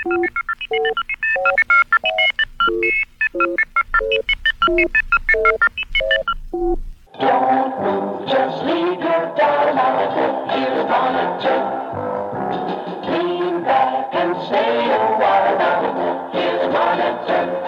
Don't move, just leave your dial out. Here's Monitor. Lean back and stay a while now. Here's Monitor.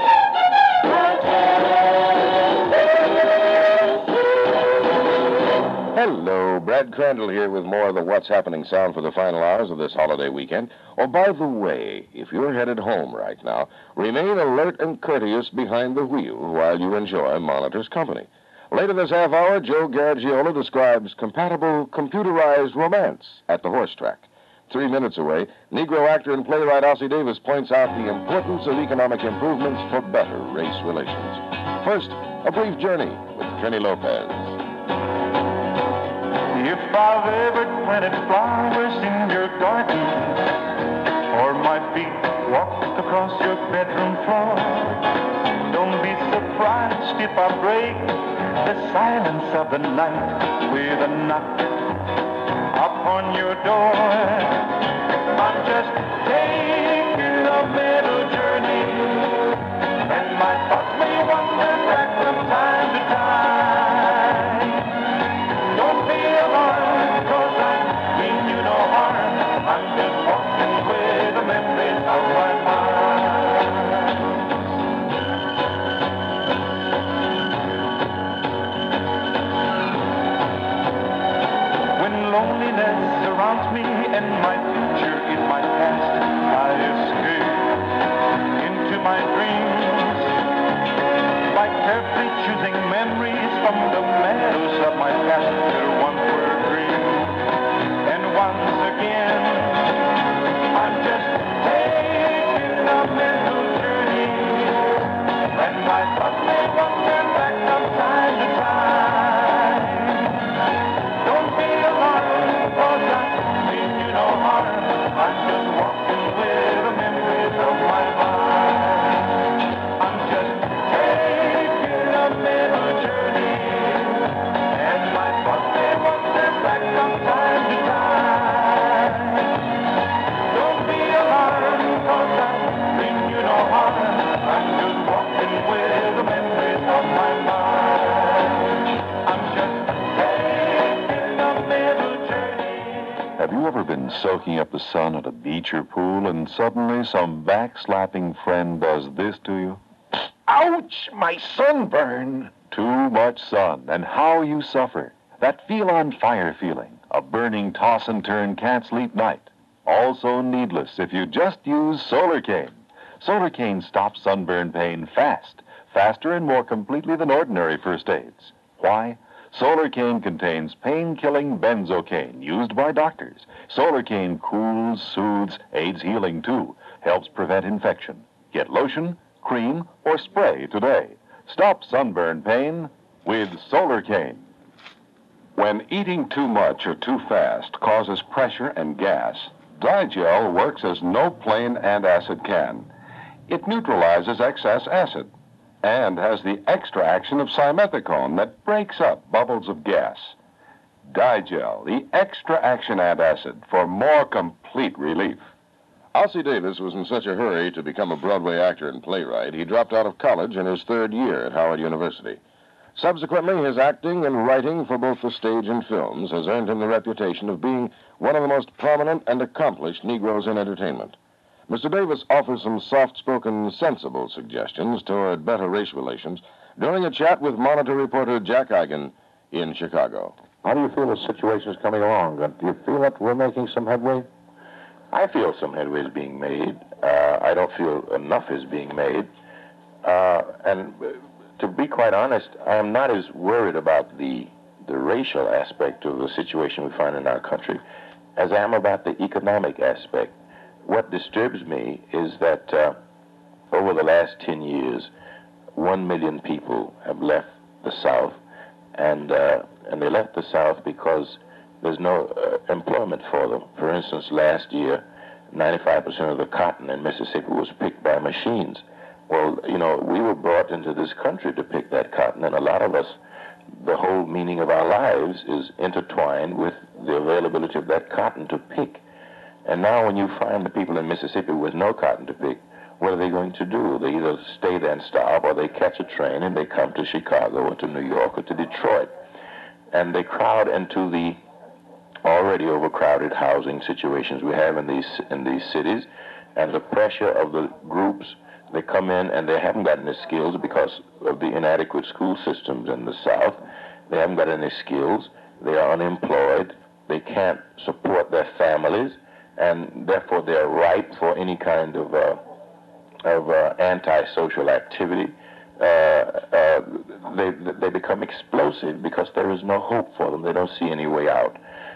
Hello, Brad Crandall here with more of the What's Happening sound for the final hours of this holiday weekend. Oh, by the way, if you're headed home right now, remain alert and courteous behind the wheel while you enjoy Monitor's company. Later this half hour, Joe Garagiola describes compatible computerized romance at the horse track. 3 minutes away, Negro actor and playwright Ossie Davis points out the importance of economic improvements for better race relations. First, a brief journey with Kenny Lopez. If I've ever planted flowers in your garden, or my feet walked across your bedroom floor, don't be surprised if I break the silence of the night with a knock upon your door. I'm just taking a middle journey, and my thoughts may wander back from time to time. Don't be alarmed, 'cause I mean you no harm. I'm just walking with the memories of my mind. When loneliness surrounds me and my future is my past, I escape into my dreams by carefully choosing memories from the meadows of my past till once were green. And once again, I'm just taking a mental journey, and my thoughts may wander back from time to time. Don't be alarmed, 'cause I mean you no harm. I'm just walking with the memories of my mind. I'm just taking a middle journey, and my thoughts may wander back from time to time. Don't be alarmed, 'cause I mean you no harm. I'm just walking with the memories of my mind. I'm just taking a middle journey. Have you ever been soaking up the sun at a beach or pool and suddenly some backslapping friend does this to you? Ouch! My sunburn! Too much sun, and how you suffer. That feel-on-fire feeling, a burning toss and turn can't sleep night. Also needless if you just use Solar Cane. Solar Cane stops sunburn pain fast, faster and more completely than ordinary first aids. Why? Solar Cane contains pain-killing benzocaine used by doctors. Solar Cane cools, soothes, aids healing too, helps prevent infection. Get lotion, cream, or spray today. Stop sunburn pain with Solar Cane. When eating too much or too fast causes pressure and gas, Digel works as no plain antacid can. It neutralizes excess acid and has the extra action of simethicone that breaks up bubbles of gas. Digel, the extra action antacid for more complete relief. Ossie Davis was in such a hurry to become a Broadway actor and playwright, he dropped out of college in his third year at Howard University. Subsequently, his acting and writing for both the stage and films has earned him the reputation of being one of the most prominent and accomplished Negroes in entertainment. Mr. Davis offers some soft-spoken, sensible suggestions toward better race relations during a chat with Monitor reporter Jack Eigen in Chicago. How do you feel the situation is coming along? Do you feel that we're making some headway? I feel some headway is being made. I don't feel enough is being made. And to be quite honest, I am not as worried about the racial aspect of the situation we find in our country as I am about the economic aspect. What disturbs me is that over the last 10 years, 1 million people have left the South, and they left the South because there's no employment for them. For instance, last year, 95% of the cotton in Mississippi was picked by machines. Well, you know, we were brought into this country to pick that cotton, and a lot of us, the whole meaning of our lives is intertwined with the availability of that cotton to pick. And now when you find the people in Mississippi with no cotton to pick, what are they going to do? They either stay there and starve, or they catch a train and they come to Chicago or to New York or to Detroit. And they crowd into the already overcrowded housing situations we have in these cities, and the pressure of the groups. They come in and they haven't got any skills because of the inadequate school systems in the South. They haven't got any skills. They are unemployed. They can't support their families, and therefore they are ripe for any kind of antisocial activity. They become explosive because there is no hope for them. They don't see any way out.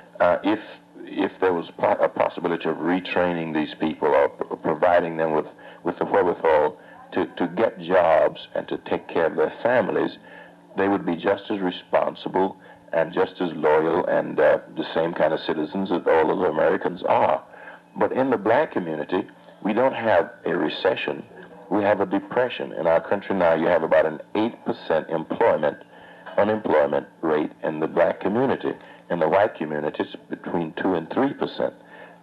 If there was a possibility of retraining these people or providing them with the wherewithal to get jobs and to take care of their families, they would be just as responsible and just as loyal and the same kind of citizens that all of the Americans are. But in the black community, we don't have a recession. We have a depression. In our country now, you have about an 8% unemployment rate in the black community. In the white community, it's between 2 and 3%.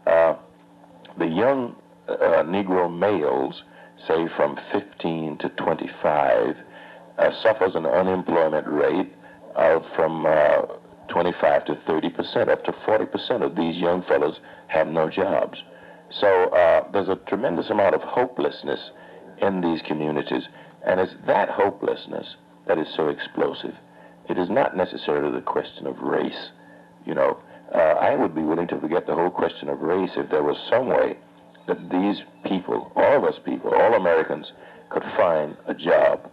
The young Negro males, say from 15 to 25, suffers an unemployment rate of from 25 to 30%. Up to 40% of these young fellows have no jobs. So there's a tremendous amount of hopelessness in these communities, and it's that hopelessness that is so explosive. It is not necessarily the question of race. You know, I would be willing to forget the whole question of race if there was some way that these people, all of us people, all Americans, could find a job.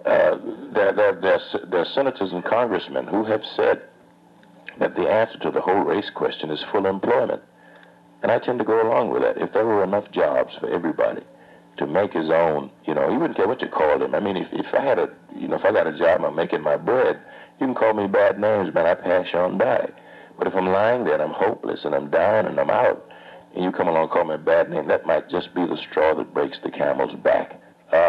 There are senators and congressmen who have said that the answer to the whole race question is full employment. And I tend to go along with that. If there were enough jobs for everybody to make his own, you know, you wouldn't care what you called him. I mean, if I had if I got a job, I'm making my bread, you can call me bad names, man, I pass you on by. But if I'm lying there and I'm hopeless and I'm down and I'm out, and you come along and call me a bad name, that might just be the straw that breaks the camel's back.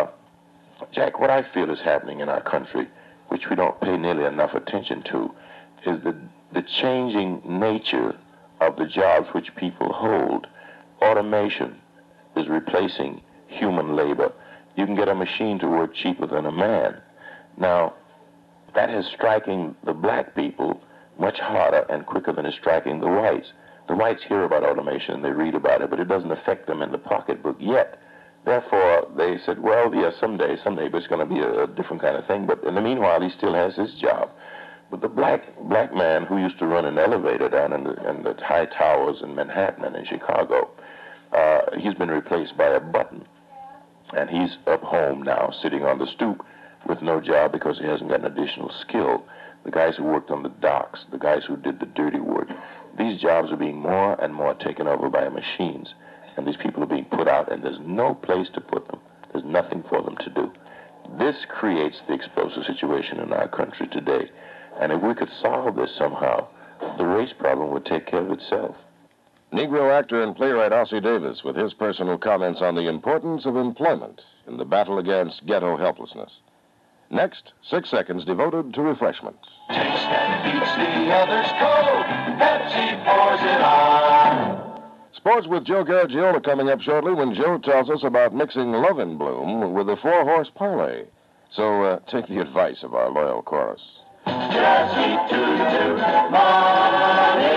Jack, what I feel is happening in our country, which we don't pay nearly enough attention to, is the changing nature of the jobs which people hold. Automation is replacing human labor. You can get a machine to work cheaper than a man. Now, that is striking the black people much harder and quicker than it's striking the whites. The whites hear about automation and they read about it, but it doesn't affect them in the pocketbook yet. Therefore, they said, well, yeah, someday, but it's going to be a different kind of thing. But in the meanwhile, he still has his job. But the black man who used to run an elevator down in the high towers in Manhattan and in Chicago, he's been replaced by a button. And he's up home now, sitting on the stoop with no job because he hasn't got an additional skill. The guys who worked on the docks, the guys who did the dirty work, these jobs are being more and more taken over by machines. And these people are being put out, and there's no place to put them. There's nothing for them to do. This creates the explosive situation in our country today. And if we could solve this somehow, the race problem would take care of itself. Negro actor and playwright Ossie Davis with his personal comments on the importance of employment in the battle against ghetto helplessness. Next, 6 seconds devoted to refreshment. Taste that beats the others cold. Pepsi pours it on. Sports with Joe Garagiola coming up shortly when Joe tells us about mixing Love and Bloom with a 4-horse parlay. So take the advice of our loyal chorus. Jazzy toot money.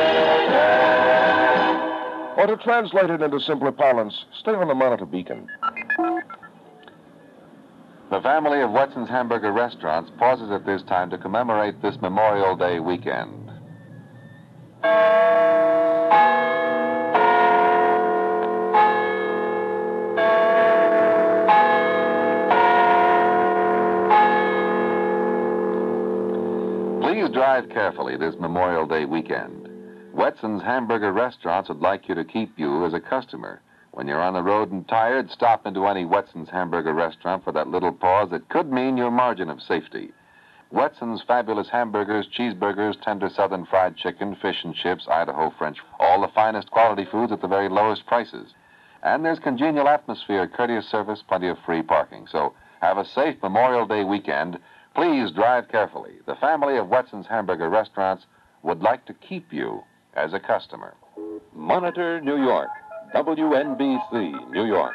Or to translate it into simpler parlance, stay on the monitor beacon. The family of Wetson's Hamburger Restaurants pauses at this time to commemorate this Memorial Day weekend. Please drive carefully this Memorial Day weekend. Wetson's Hamburger Restaurants would like you to keep you as a customer. When you're on the road and tired, stop into any Wetson's Hamburger Restaurant for that little pause that could mean your margin of safety. Wetson's fabulous hamburgers, cheeseburgers, tender southern fried chicken, fish and chips, Idaho French, all the finest quality foods at the very lowest prices. And there's congenial atmosphere, courteous service, plenty of free parking. So have a safe Memorial Day weekend. Please drive carefully. The family of Wetson's Hamburger Restaurants would like to keep you as a customer. Monitor, New York. WNBC, New York.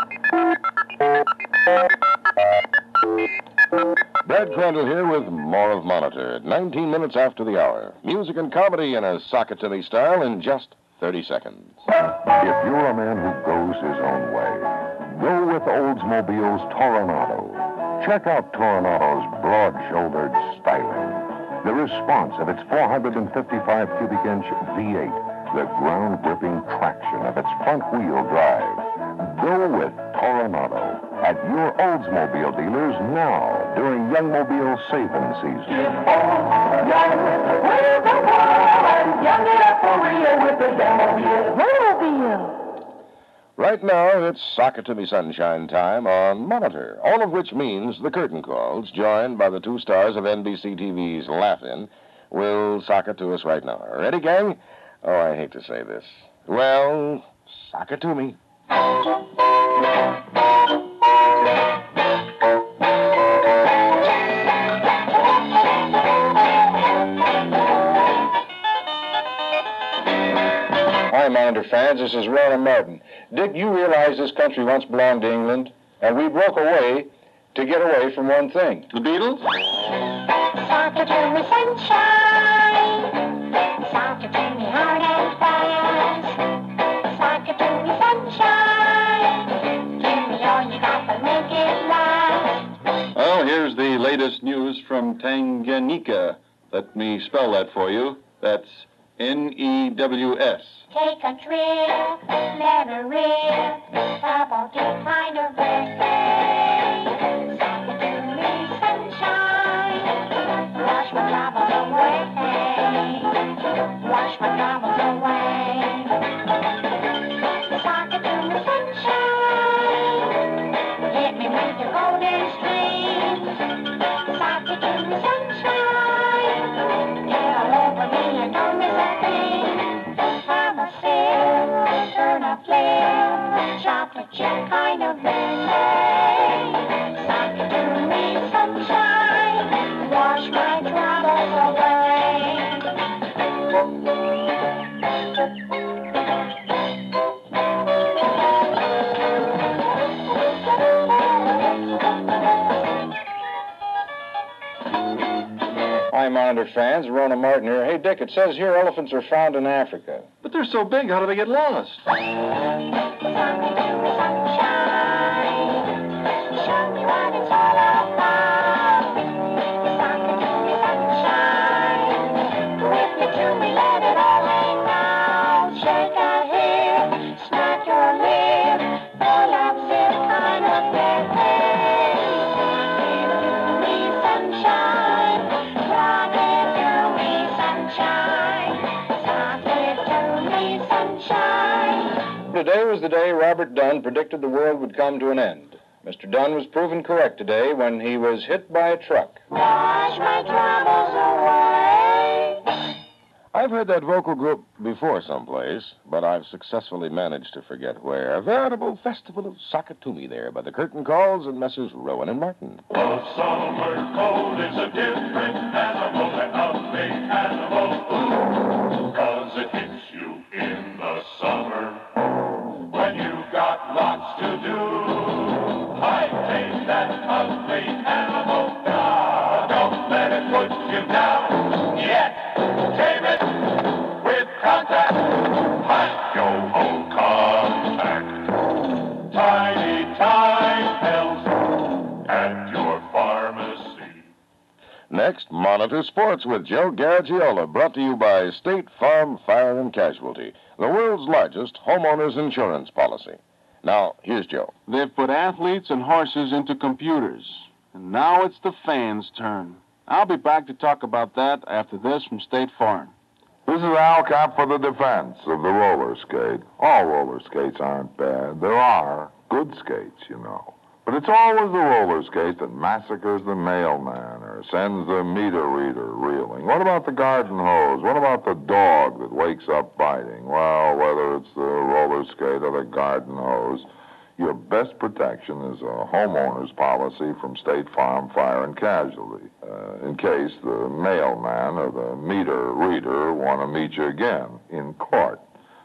Brad Crandall here with more of Monitor at 19 minutes after the hour. Music and comedy in a Sockatimi style in just 30 seconds. If you're a man who goes his own way, go with Oldsmobile's Toronado. Check out Toronado's broad-shouldered styling, the response of its 455 cubic inch V8, the ground-gripping traction of its front-wheel drive. Go with Toronado at your Oldsmobile dealers now during Young Mobile saving season. Right now, it's Sockatimi Sunshine time on Monitor, all of which means the curtain calls, joined by the two stars of NBC TV's Laugh-In, will sock it to us right now. Ready, gang? Oh, I hate to say this. Well, sock it to me. Hi, Monitor fans. This is Rona Martin. Dick, you realize this country once belonged to England, and we broke away to get away from one thing. The Beatles? Sockatimi sunshine, Sockatimi hard and fast. Sockatimi sunshine, give me all you got to make it last. Well, here's the latest news from Tanganyika. Let me spell that for you. That's News. Take a trip, let her rip, about this kind of thing. Sockatimi sunshine, wash my troubles away. Wash my troubles away. Sockatimi sunshine, hit me with your golden string. Sockatimi sunshine, get all over me and don't miss a thing. I'm a sip, turn a flip, chocolate chip kind of thing. Sockatimi sunshine, wash my troubles Hi, Monitor fans. Rona Martin here. Hey, Dick, it says here elephants are found in Africa. But they're so big, how do they get lost? Sockatimi sunshine, show me what it's all about. Sockatimi sunshine, whip me to me, let it all hang out. Shake a hip, smack your lip, pull up this kind of thing. Sockatimi sunshine, Sockatimi sunshine, Sockatimi sunshine. Today was the day Robert Dunn predicted the world would come to an end. Mr. Dunn was proven correct today when he was hit by a truck. Wash my troubles away. I've heard that vocal group before someplace, but I've successfully managed to forget where. A veritable festival of Sockatimi there by the curtain calls and Messrs. Rowan and Martin. The summer cold is a different animal than a big animal. Ooh, 'cause it hits you in the summer when you've got lots to do. I tame that ugly animal. Ah, don't let it put you down yet. Tame it with contact. Hi-yo-ho contact. Tiny time pills at your pharmacy. Next, Monitor Sports with Joe Garagiola, brought to you by State Farm Fire and Casualty, the world's largest homeowners insurance policy. Now, here's Joe. They've put athletes and horses into computers, and now it's the fans' turn. I'll be back to talk about that after this from State Farm. This is Al Cap for the defense of the roller skate. All roller skates aren't bad. There are good skates, you know. But it's always the roller skate that massacres the mailman or sends the meter reader reeling. What about the garden hose? What about the dog that wakes up biting? Well, whether it's the roller skate or the garden hose, your best protection is a homeowner's policy from State Farm Fire and Casualty, in case the mailman or the meter reader want to meet you again in court.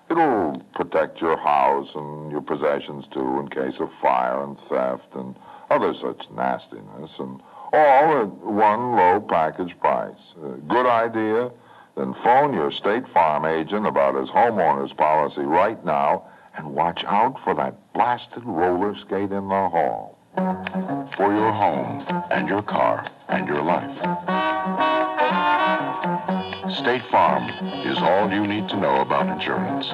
It'll protect your house and your possessions, too, in case of fire and theft and other such nastiness, and all at one low package price. Good idea? Then phone your State Farm agent about his homeowner's policy right now and watch out for that blasted roller skate in the hall. For your home and your car and your life. State Farm is all you need to know about insurance.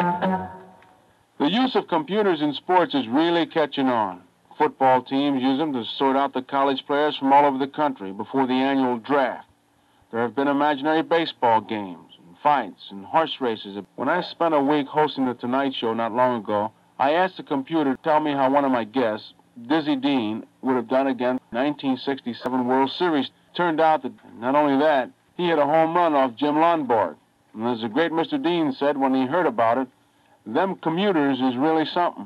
The use of computers in sports is really catching on. Football teams use them to sort out the college players from all over the country before the annual draft. There have been imaginary baseball games, and fights, and horse races. When I spent a week hosting the Tonight Show not long ago, I asked the computer to tell me how one of my guests, Dizzy Dean, would have done against the 1967 World Series. Turned out that not only that, he hit a home run off Jim Lonborg. And as the great Mr. Dean said when he heard about it, them commuters is really something.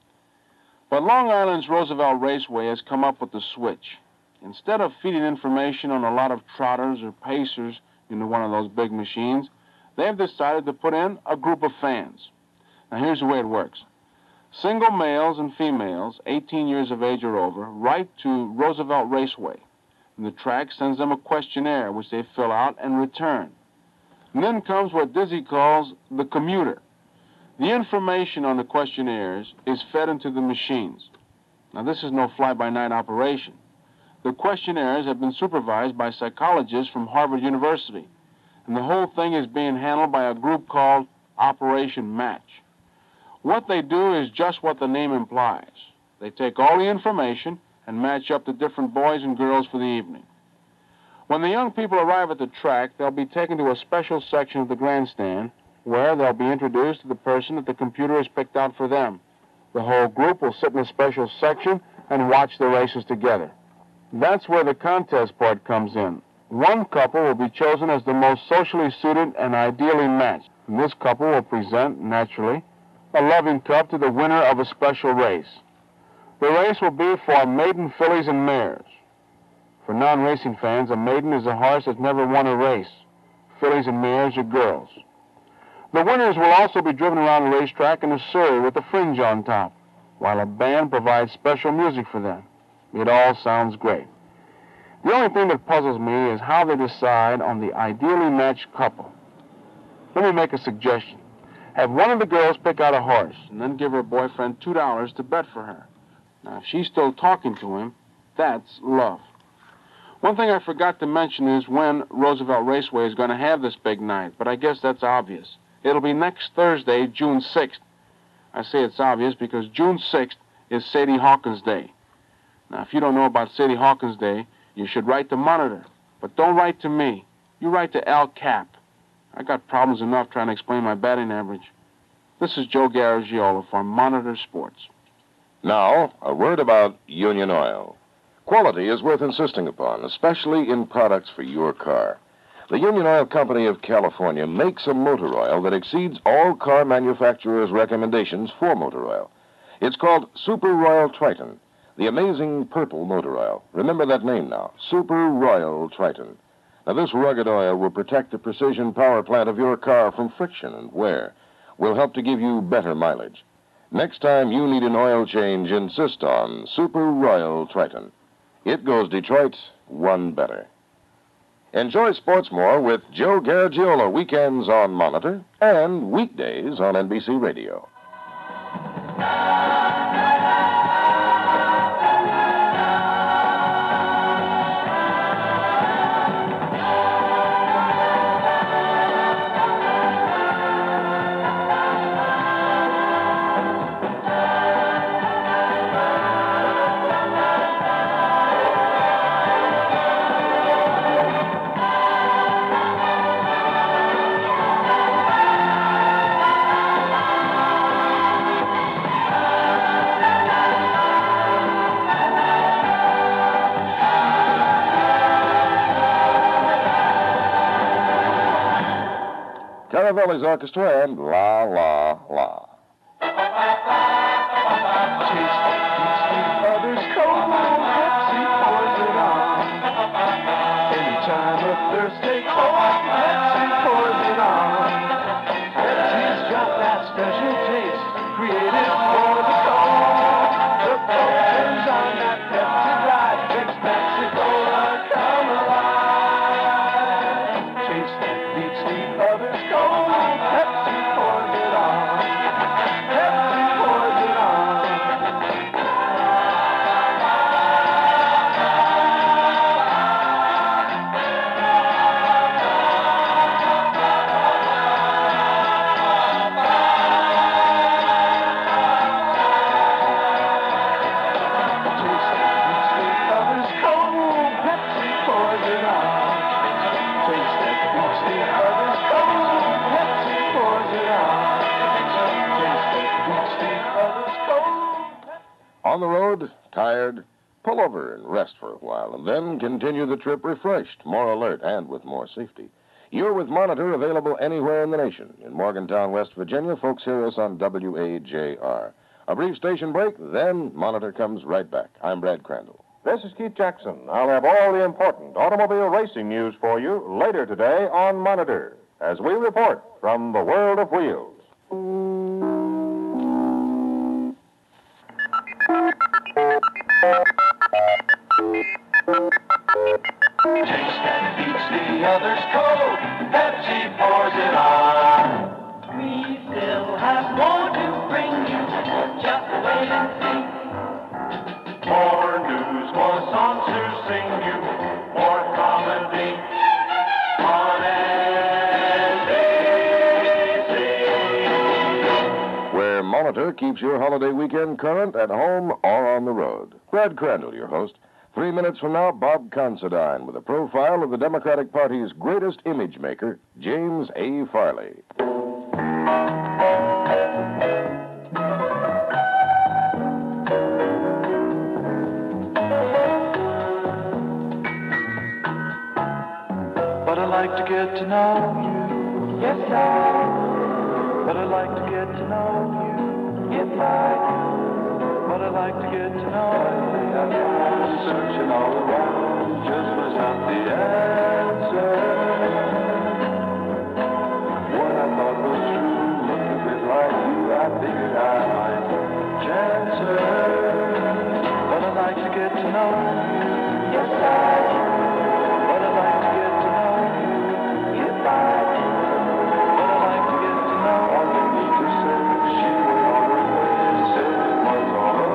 But Long Island's Roosevelt Raceway has come up with the switch. Instead of feeding information on a lot of trotters or pacers into one of those big machines, they've decided to put in a group of fans. Now here's the way it works. Single males and females, 18 years of age or over, write to Roosevelt Raceway. And the track sends them a questionnaire which they fill out and return. And then comes what Dizzy calls the commuter. The information on the questionnaires is fed into the machines. Now, this is no fly-by-night operation. The questionnaires have been supervised by psychologists from Harvard University, and the whole thing is being handled by a group called Operation Match. What they do is just what the name implies. They take all the information and match up the different boys and girls for the evening. When the young people arrive at the track, they'll be taken to a special section of the grandstand where they'll be introduced to the person that the computer has picked out for them. The whole group will sit in a special section and watch the races together. That's where the contest part comes in. One couple will be chosen as the most socially suited and ideally matched. And this couple will present, naturally, a loving cup to the winner of a special race. The race will be for maiden fillies and mares. For non-racing fans, a maiden is a horse that's never won a race. Fillies and mares are girls. The winners will also be driven around the racetrack in a surrey with a fringe on top, while a band provides special music for them. It all sounds great. The only thing that puzzles me is how they decide on the ideally matched couple. Let me make a suggestion. Have one of the girls pick out a horse, and then give her boyfriend $2 to bet for her. Now, if she's still talking to him, that's love. One thing I forgot to mention is when Roosevelt Raceway is going to have this big night, but I guess that's obvious. It'll be next Thursday, June 6th. I say it's obvious because June 6th is Sadie Hawkins Day. Now, if you don't know about Sadie Hawkins Day, you should write to Monitor. But don't write to me. You write to Al Cap. I got problems enough trying to explain my batting average. This is Joe Garagiola for Monitor Sports. Now, a word about Union Oil. Quality is worth insisting upon, especially in products for your car. The Union Oil Company of California makes a motor oil that exceeds all car manufacturers' recommendations for motor oil. It's called Super Royal Triton, the amazing purple motor oil. Remember that name now, Super Royal Triton. Now, this rugged oil will protect the precision power plant of your car from friction and wear, will help to give you better mileage. Next time you need an oil change, insist on Super Royal Triton. It goes Detroit one better. Enjoy sports more with Joe Garagiola weekends on Monitor and weekdays on NBC Radio. Caravelli's Orchestra and La La La. Others cold, Pepsi pours it on. Any time of Thursday, cold Pepsi pours it on. Pepsi's got that special On the road, tired, pull over and rest for a while, and then continue the trip refreshed, more alert, and with more safety. You're with Monitor, available anywhere in the nation. In Morgantown, West Virginia, folks hear us on WAJR. A brief station break, then Monitor comes right back. I'm Brad Crandall. This is Keith Jackson. I'll have all the important automobile racing news for you later today on Monitor, as we report from the world of wheels. Taste that beats the others cold. Pepsi pours it on. We still have more to bring you. Just wait and see. More news, more songs to sing you. More comedy on NBC. Where Monitor keeps your holiday weekend current at home or on the road. Brad Crandall, your host. 3 minutes from now, Bob Considine with a profile of the Democratic Party's greatest image maker, James A. Farley. But I like to get to know you. Yes, I. But I like to get to know you. Yes, I. But I like to get to know you. Searching all around just was not the answer. What I thought was true looked a bit like you. I figured I might chance her. But I like to get to know you. Yes, I. But I like to get to know you. Yes, I. But I like to get to know all you need to say. She went all her way and said it was all over.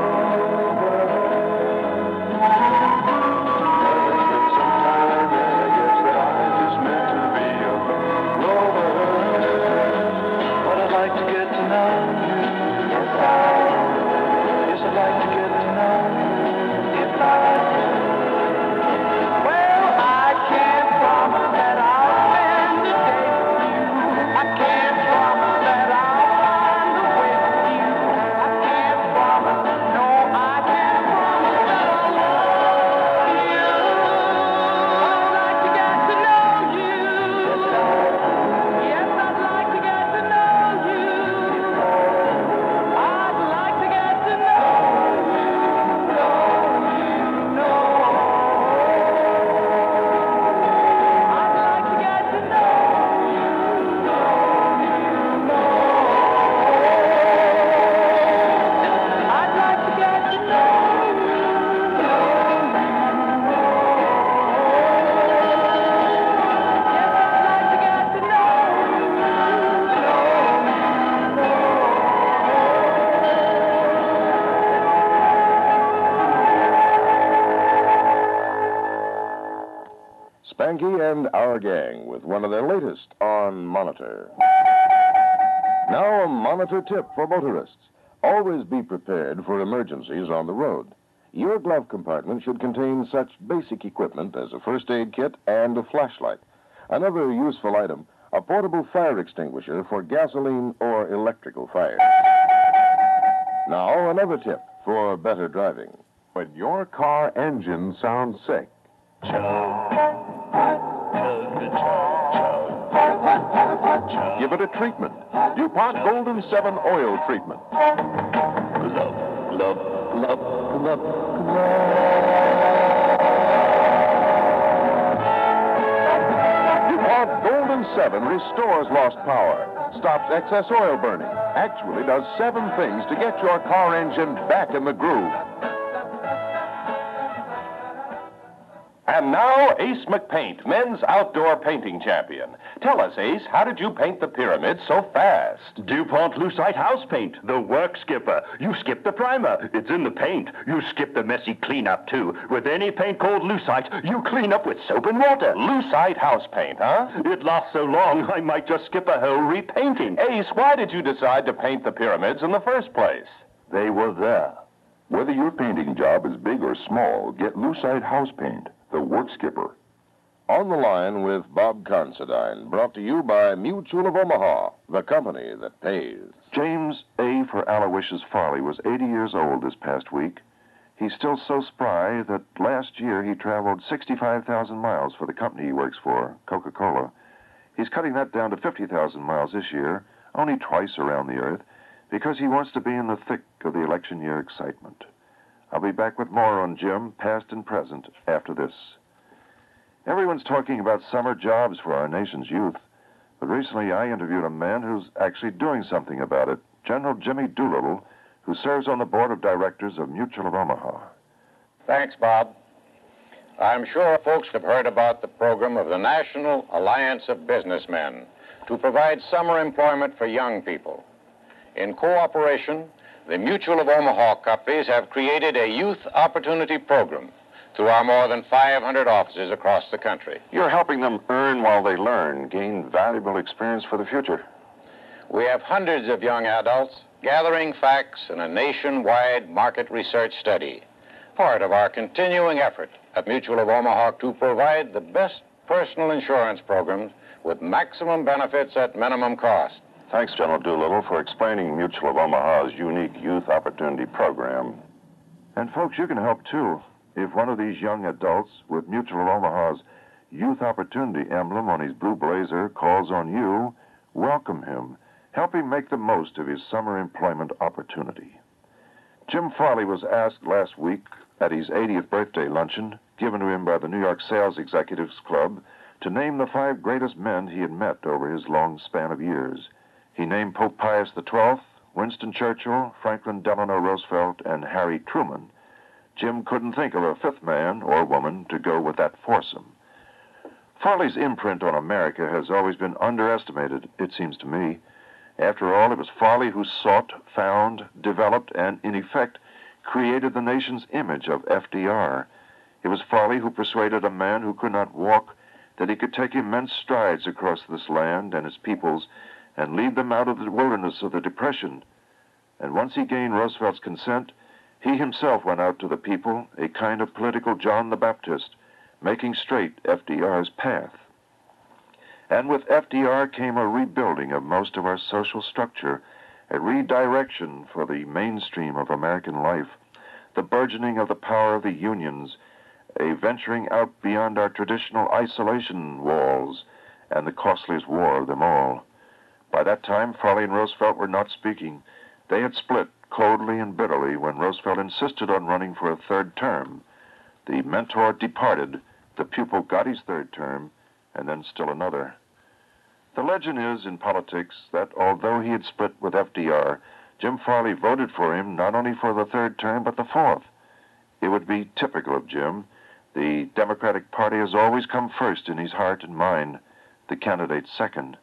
Spanky and Our Gang with one of their latest on Monitor. Now a Monitor tip for motorists. Always be prepared for emergencies on the road. Your glove compartment should contain such basic equipment as a first aid kit and a flashlight. Another useful item, a portable fire extinguisher for gasoline or electrical fires. Now another tip for better driving. When your car engine sounds sick, Give it a treatment. DuPont Golden 7 Oil Treatment. DuPont Golden 7 restores lost power, stops excess oil burning, actually does 7 things to get your car engine back in the groove. And now, Ace McPaint, men's outdoor painting champion. Tell us, Ace, how did you paint the pyramids so fast? DuPont Lucite House Paint, the work skipper. You skip the primer, it's in the paint. You skip the messy cleanup, too. With any paint called Lucite, you clean up with soap and water. Lucite house paint, huh? It lasts so long, I might just skip a whole repainting. Ace, why did you decide to paint the pyramids in the first place? They were there. Whether your painting job is big or small, get Lucite House Paint, the work skipper. On the line with Bob Considine, brought to you by Mutual of Omaha, the company that pays. James A. for Aloysius Farley was 80 years old this past week. He's still so spry that last year he traveled 65,000 miles for the company he works for, Coca-Cola. He's cutting that down to 50,000 miles this year, only twice around the earth, because he wants to be in the thick of the election year excitement. I'll be back with more on Jim, past and present, after this. Everyone's talking about summer jobs for our nation's youth, but recently I interviewed a man who's actually doing something about it, General Jimmy Doolittle, who serves on the board of directors of Mutual of Omaha. Thanks, Bob. I'm sure folks have heard about the program of the National Alliance of Businessmen to provide summer employment for young people. In cooperation, the Mutual of Omaha companies have created a youth opportunity program through our more than 500 offices across the country. You're helping them earn while they learn, gain valuable experience for the future. We have hundreds of young adults gathering facts in a nationwide market research study, part of our continuing effort at Mutual of Omaha to provide the best personal insurance programs with maximum benefits at minimum cost. Thanks, General Doolittle, for explaining Mutual of Omaha's unique youth opportunity program. And folks, you can help too. If one of these young adults with Mutual of Omaha's youth opportunity emblem on his blue blazer calls on you, welcome him. Help him make the most of his summer employment opportunity. Jim Farley was asked last week at his 80th birthday luncheon, given to him by the New York Sales Executives Club, to name the 5 greatest men he had met over his long span of years. He named Pope Pius XII, Winston Churchill, Franklin Delano Roosevelt, and Harry Truman. Jim couldn't think of a 5th man or woman to go with that foursome. Farley's imprint on America has always been underestimated, it seems to me. After all, it was Farley who sought, found, developed, and, in effect, created the nation's image of FDR. It was Farley who persuaded a man who could not walk that he could take immense strides across this land and its peoples and lead them out of the wilderness of the Depression. And once he gained Roosevelt's consent, he himself went out to the people, a kind of political John the Baptist, making straight FDR's path. And with FDR came a rebuilding of most of our social structure, a redirection for the mainstream of American life, the burgeoning of the power of the unions, a venturing out beyond our traditional isolation walls, and the costliest war of them all. By that time, Farley and Roosevelt were not speaking. They had split coldly and bitterly when Roosevelt insisted on running for a 3rd term. The mentor departed, the pupil got his 3rd term, and then still another. The legend is, in politics, that although he had split with FDR, Jim Farley voted for him not only for the 3rd term, but the 4th. It would be typical of Jim. The Democratic Party has always come first in his heart and mind, the candidate second.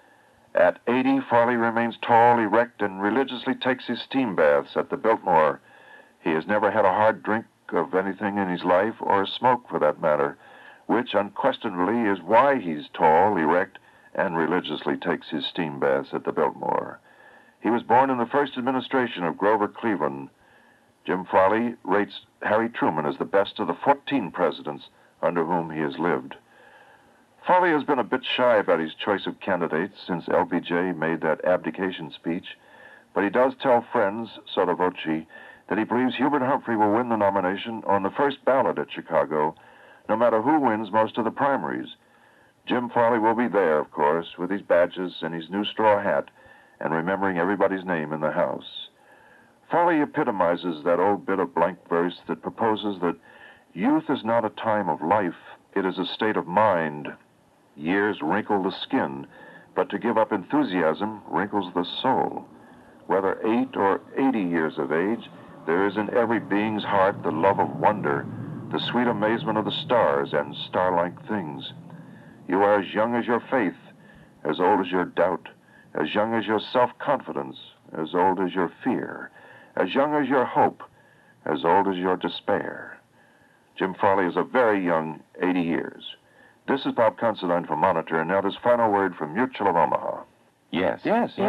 At 80, Farley remains tall, erect, and religiously takes his steam baths at the Biltmore. He has never had a hard drink of anything in his life, or a smoke for that matter, which unquestionably is why he's tall, erect, and religiously takes his steam baths at the Biltmore. He was born in the first administration of Grover Cleveland. Jim Farley rates Harry Truman as the best of the 14 presidents under whom he has lived. Farley has been a bit shy about his choice of candidates since LBJ made that abdication speech, but he does tell friends, sotto voce, that he believes Hubert Humphrey will win the nomination on the first ballot at Chicago, no matter who wins most of the primaries. Jim Farley will be there, of course, with his badges and his new straw hat, and remembering everybody's name in the house. Farley epitomizes that old bit of blank verse that proposes that youth is not a time of life, it is a state of mind. Years wrinkle the skin, but to give up enthusiasm wrinkles the soul. Whether 8 or 80 years of age, there is in every being's heart the love of wonder, the sweet amazement of the stars and star-like things. You are as young as your faith, as old as your doubt, as young as your self-confidence, as old as your fear, as young as your hope, as old as your despair. Jim Farley is a very young 80 years. This is Bob Considine for Monitor, and now this final word from Mutual of Omaha. Yes.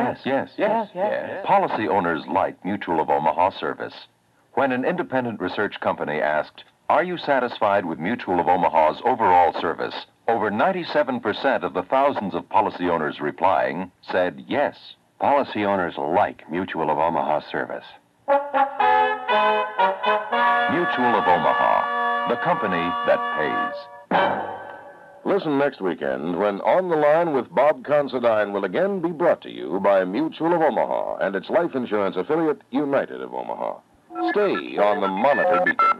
Policy owners like Mutual of Omaha service. When an independent research company asked, "Are you satisfied with Mutual of Omaha's overall service?" over 97% of the thousands of policy owners replying said yes. Policy owners like Mutual of Omaha service. Mutual of Omaha, the company that pays. Listen next weekend when On the Line with Bob Considine will again be brought to you by Mutual of Omaha and its life insurance affiliate, United of Omaha. Stay on the Monitor Beacon.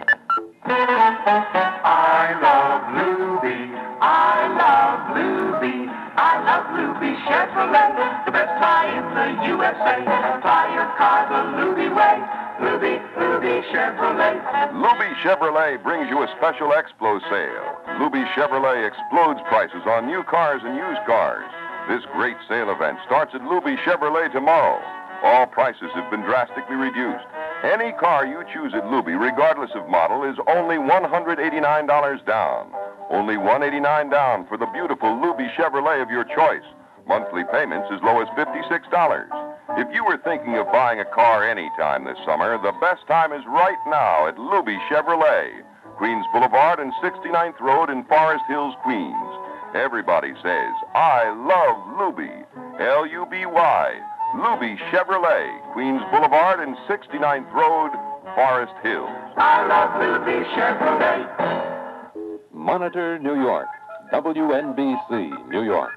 I love Luby. I love Luby. I love Luby Chevrolet. The best tie in the USA. Fly your car the Luby way. Luby Chevrolet. Luby Chevrolet brings you a special Explo sale. Luby Chevrolet explodes prices on new cars and used cars. This great sale event starts at Luby Chevrolet tomorrow. All prices have been drastically reduced. Any car you choose at Luby, regardless of model, is only $189 down. Only $189 down for the beautiful Luby Chevrolet of your choice. Monthly payments as low as $56. If you were thinking of buying a car anytime this summer, the best time is right now at Luby Chevrolet, Queens Boulevard and 69th Road in Forest Hills, Queens. Everybody says, I love Luby. L-U-B-Y. Luby Chevrolet, Queens Boulevard and 69th Road, Forest Hills. I love Luby Chevrolet. Monitor, New York. WNBC, New York.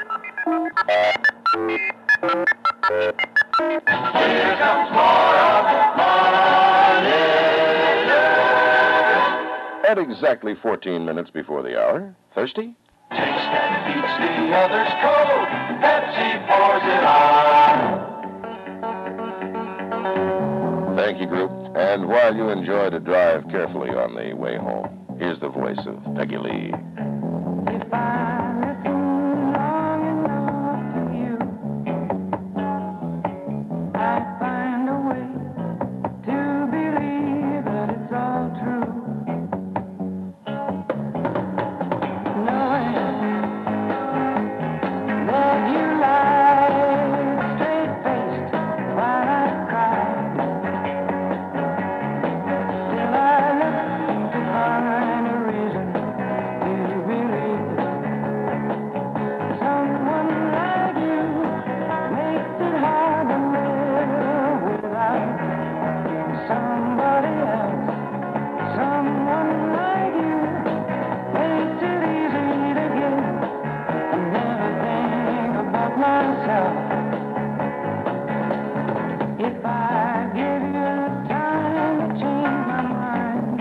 Here comes more of Monitor. At exactly 14 minutes before the hour, thirsty? Taste that beats the others cold. Pepsi pours it on. Thank you, group. And while you enjoy to drive carefully on the way home, here's the voice of Peggy Lee. If I listen long enough to you, I find a way to believe that it's all true. Knowing that you lie straight-faced while I cry, till I look to find a reason to believe someone like you makes it hard to live without somebody else. Someone like you makes it easy to give and never think about myself. If I give you time to change my mind,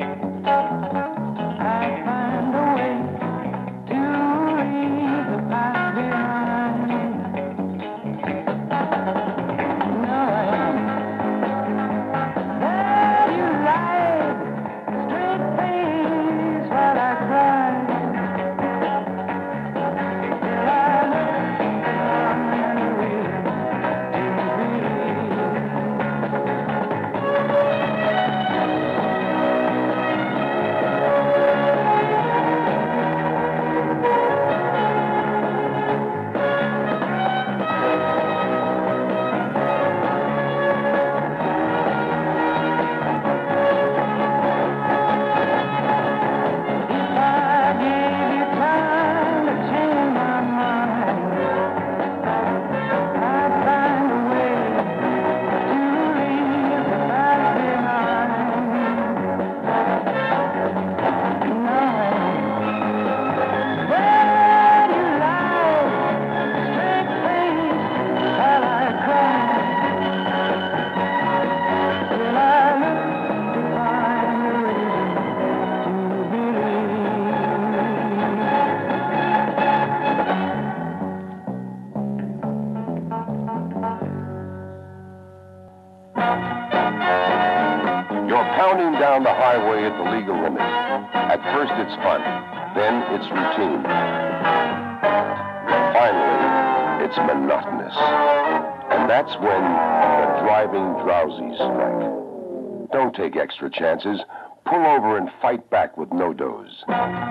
I find a way to leave the past behind. Knowing that you lied straight face while I cried, till I looked on a reason to believe. If I gave you time to change my mind, I'd find a way to leave the past behind. Knowing that you lied straight-faced while I cried, till I looked to find a reason to believe. You're pounding down the highway at the legal limit. At first it's fun, then it's routine. Finally, it's monotonous. And that's when the driving drowsies strike. Don't take extra chances. Pull over and fight back with No-Dose.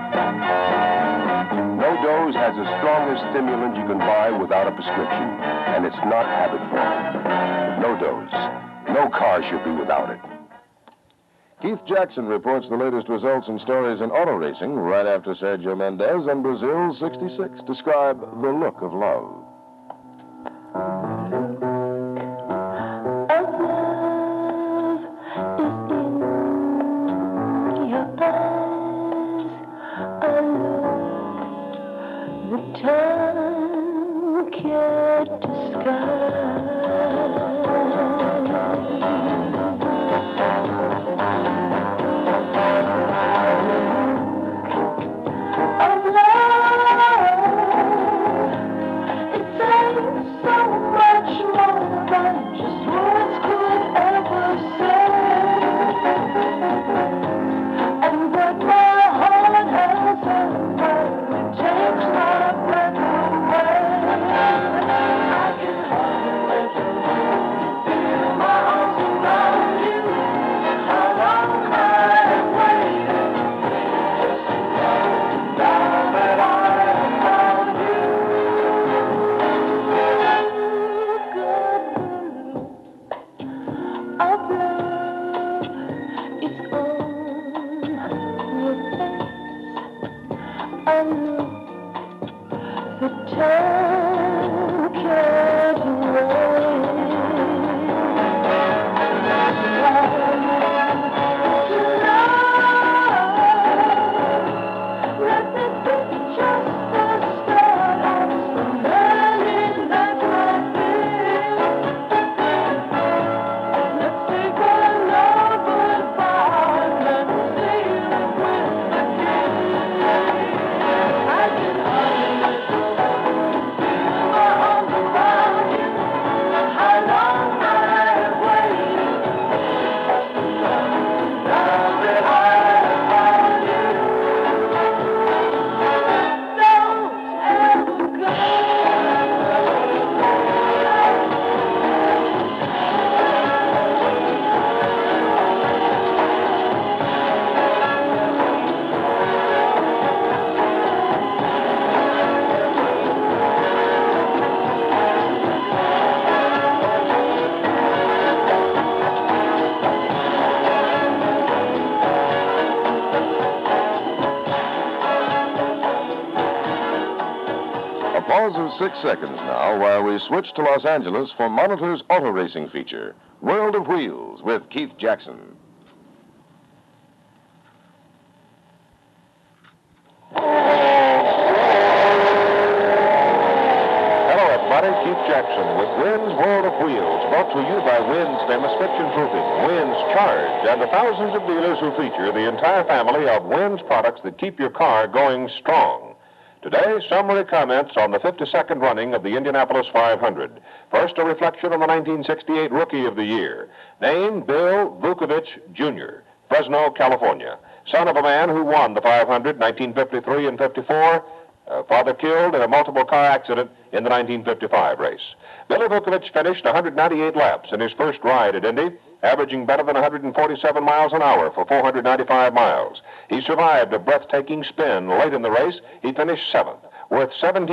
No-Dose has the strongest stimulant you can buy without a prescription, and it's not habit-forming. No-Dose. No car should be without it. Keith Jackson reports the latest results and stories in auto racing right after Sergio Mendes and Brazil's 66 describe the look of love. Pause of 6 seconds now while we switch to Los Angeles for Monitor's auto racing feature, World of Wheels, with Keith Jackson. Hello, everybody. Keith Jackson with Wynn's World of Wheels, brought to you by Wynn's famous friction proofing, Wynn's Charge, and the thousands of dealers who feature the entire family of Wynn's products that keep your car going strong. Today, summary comments on the 52nd running of the Indianapolis 500. First, a reflection on the 1968 Rookie of the Year. Name, Bill Vukovich, Jr., Fresno, California. Son of a man who won the 500, 1953 and 54. Father killed in a multiple car accident in the 1955 race. Billy Vukovich finished 198 laps in his first ride at Indy, averaging better than 147 miles an hour for 495 miles. He survived a breathtaking spin late in the race. He finished 7th, worth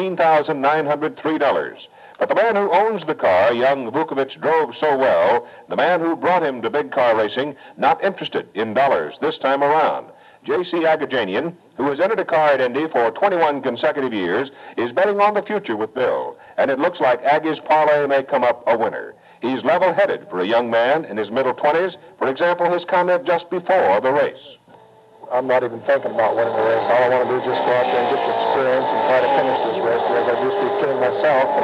$17,903. But the man who owns the car, young Vukovich, drove so well, the man who brought him to big car racing, not interested in dollars this time around. J.C. Agajanian, who has entered a car at Indy for 21 consecutive years, is betting on the future with Bill, and it looks like Aggie's parlay may come up a winner. He's level-headed for a young man in his middle 20s. For example, his comment just before the race. I'm not even thinking about winning the race. All I want to do is just go out there and get the experience and try to finish this race, because I'd just be kidding myself. And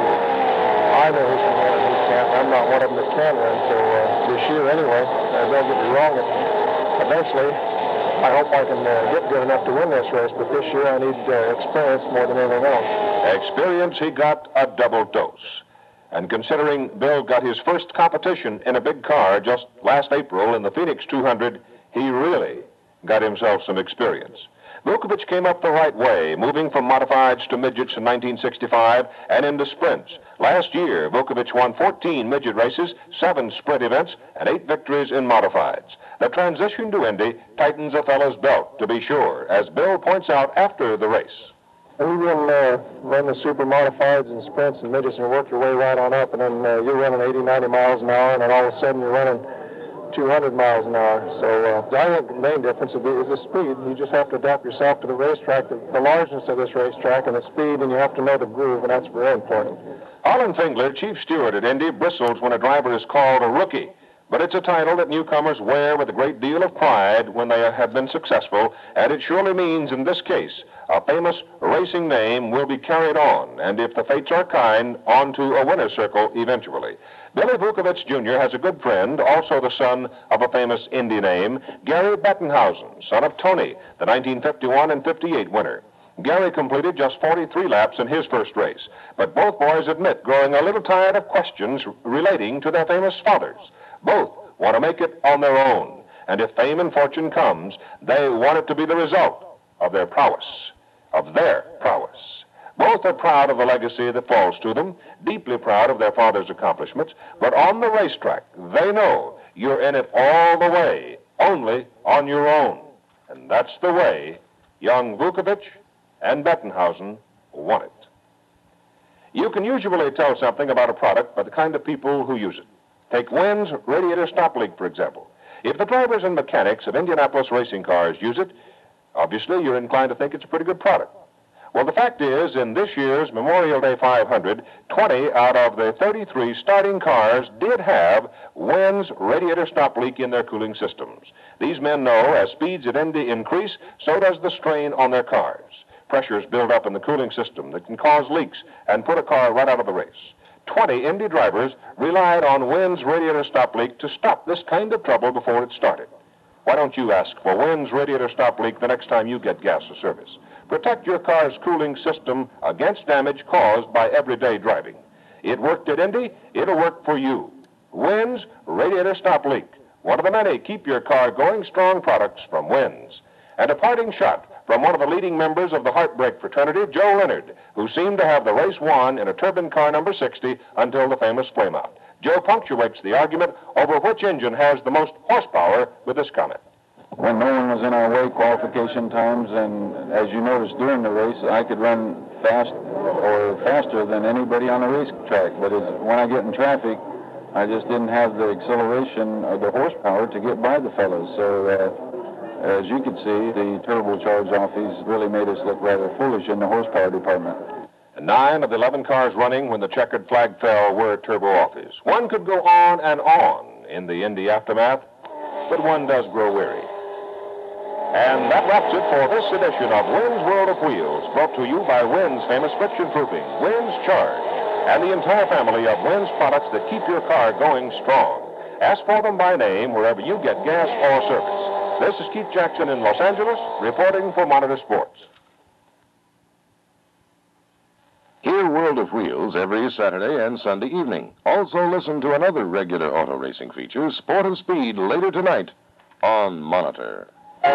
I know who can win and who can't. I'm not one of them that can win. So this year, anyway, don't get me wrong. Eventually, I hope I can get good enough to win this race. But this year, I need experience more than anything else. Experience, he got a double dose. And considering Bill got his first competition in a big car just last April in the Phoenix 200, he really got himself some experience. Vukovich came up the right way, moving from modifieds to midgets in 1965 and into sprints. Last year, Vukovich won 14 midget races, 7 sprint events, and 8 victories in modifieds. The transition to Indy tightens a fellow's belt, to be sure, as Bill points out after the race. You will run the super modifieds and sprints and midgets and work your way right on up, and then you're running 80, 90 miles an hour, and then all of a sudden you're running 200 miles an hour. So I think the main difference is the speed. You just have to adapt yourself to the racetrack, the largeness of this racetrack, and the speed, and you have to know the groove, and that's very important. Harlan Fingler, chief steward at Indy, bristles when a driver is called a rookie. But it's a title that newcomers wear with a great deal of pride when they have been successful, and it surely means, in this case, a famous racing name will be carried on, and if the fates are kind, on to a winner's circle eventually. Billy Vukovich, Jr. has a good friend, also the son of a famous Indy name, Gary Bettenhausen, son of Tony, the 1951 and 58 winner. Gary completed just 43 laps in his first race, but both boys admit growing a little tired of questions relating to their famous fathers. Both want to make it on their own, and if fame and fortune comes, they want it to be the result of their prowess, of their prowess. Both are proud of the legacy that falls to them, deeply proud of their father's accomplishments, but on the racetrack, they know you're in it all the way, only on your own. And that's the way young Vukovich and Bettenhausen want it. You can usually tell something about a product by the kind of people who use it. Take Wynn's radiator stop leak, for example. If the drivers and mechanics of Indianapolis racing cars use it, obviously you're inclined to think it's a pretty good product. Well, the fact is, in this year's Memorial Day 500, 20 out of the 33 starting cars did have Wynn's radiator stop leak in their cooling systems. These men know as speeds at Indy increase, so does the strain on their cars. Pressures build up in the cooling system that can cause leaks and put a car right out of the race. 20 Indy drivers relied on Wynn's radiator stop leak to stop this kind of trouble before it started. Why don't you ask for Wynn's radiator stop leak the next time you get gas or service? Protect your car's cooling system against damage caused by everyday driving. It worked at Indy, it'll work for you. Wynn's radiator stop leak, one of the many keep your car going strong products from Wynn's. And a parting shot from one of the leading members of the Heartbreak fraternity, Joe Leonard, who seemed to have the race won in a turbine car number 60 until the famous flameout. Joe punctuates the argument over which engine has the most horsepower with this comment. When no one was in our way qualification times, and as you noticed during the race, I could run fast or faster than anybody on the racetrack. But when I get in traffic, I just didn't have the acceleration or the horsepower to get by the fellows. So as you can see, the turbocharged offies really made us look rather foolish in the horsepower department. 9 of the 11 cars running when the checkered flag fell were Turbo Altis. One could go on and on in the Indy aftermath, but one does grow weary. And that wraps it for this edition of Wynn's World of Wheels, brought to you by Wynn's famous friction proofing, Wynn's Charge, and the entire family of Wynn's products that keep your car going strong. Ask for them by name wherever you get gas or service. This is Keith Jackson in Los Angeles, reporting for Monitor Sports. Hear World of Wheels every Saturday and Sunday evening. Also listen to another regular auto racing feature, Sport of Speed, later tonight on Monitor.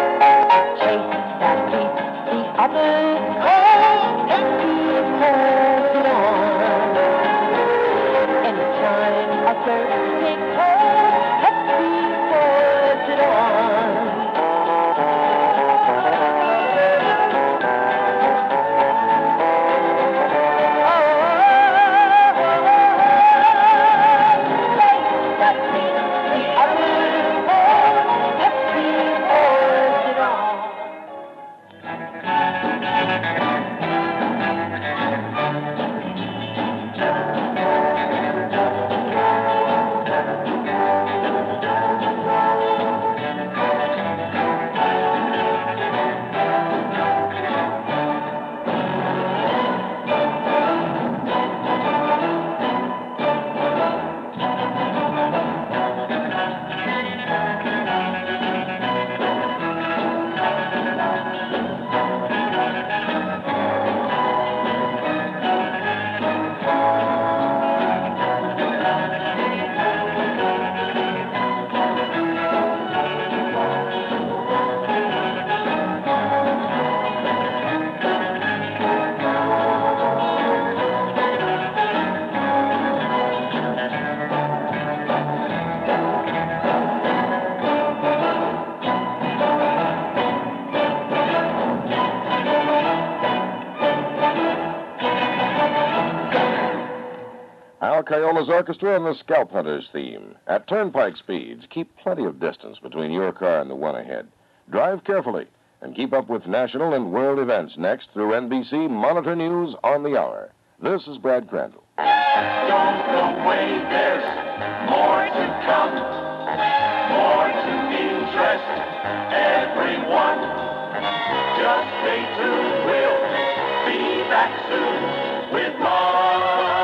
Al Cayola's orchestra and the Scalp Hunters theme. At turnpike speeds, keep plenty of distance between your car and the one ahead. Drive carefully and keep up with national and world events next through NBC Monitor News on the Hour. This is Brad Crandall. Don't go away, there's more to come, more to interest everyone. Just stay tuned, we'll be back soon with Monitor.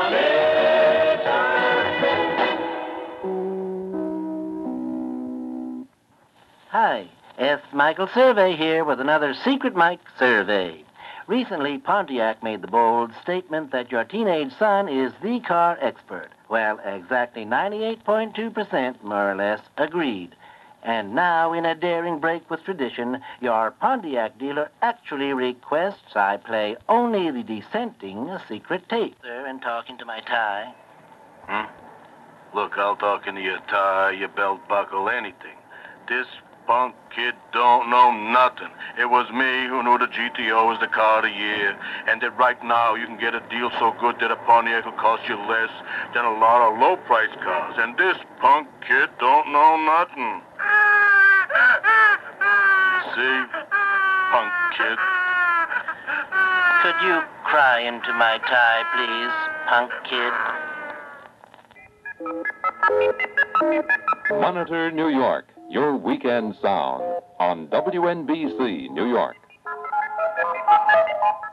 Hi, it's Michael Survey here with another Secret Mike survey. Recently, Pontiac made the bold statement that your teenage son is the car expert. Well, exactly 98.2% more or less agreed. And now, in a daring break with tradition, your Pontiac dealer actually requests I play only the dissenting secret tape. Sir, and talking to my tie. Look, I'll talk into your tie, your belt buckle, anything. This punk kid don't know nothing. It was me who knew the GTO was the car of the year, and that right now you can get a deal so good that a Pontiac will cost you less than a lot of low-price cars. And this punk kid don't know nothing. See? Punk kid. Could you cry into my tie, please, punk kid? Monitor New York, your weekend sound on WNBC New York.